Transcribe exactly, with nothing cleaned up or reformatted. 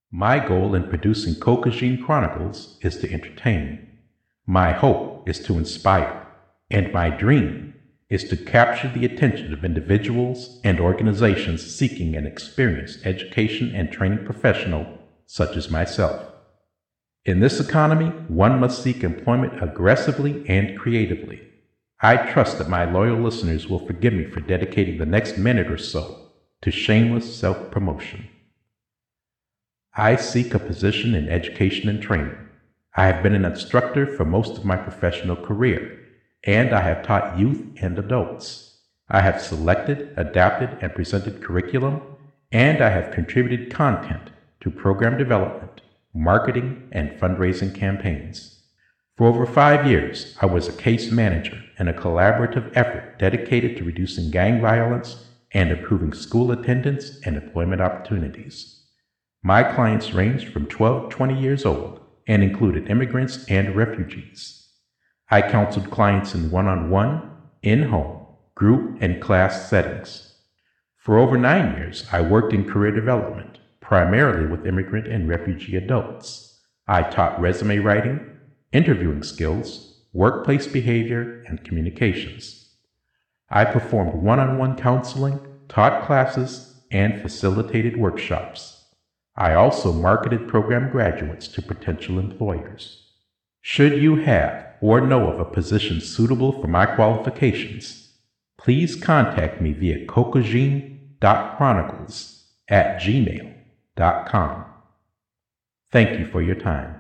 My goal in producing Kokajin Chronicles is to entertain. My hope is to inspire. And my dream is to capture the attention of individuals and organizations seeking an experienced education and training professional such as myself. In this economy, one must seek employment aggressively and creatively. I trust that my loyal listeners will forgive me for dedicating the next minute or so to shameless self-promotion. I seek a position in education and training. I have been an instructor for most of my professional career, and I have taught youth and adults. I have selected, adapted, and presented curriculum, and I have contributed content to program development, marketing, and fundraising campaigns. For over five years, I was a case manager in a collaborative effort dedicated to reducing gang violence and improving school attendance and employment opportunities. My clients ranged from twelve to twenty years old and included immigrants and refugees. I counseled clients in one-on-one, in-home, group, and class settings. For over nine years, I worked in career development, primarily with immigrant and refugee adults. I taught resume writing, interviewing skills, workplace behavior, and communications. I performed one-on-one counseling, taught classes, and facilitated workshops. I also marketed program graduates to potential employers. Should you have or know of a position suitable for my qualifications, please contact me via kokajin dot chronicles at gmail dot com. Thank you for your time.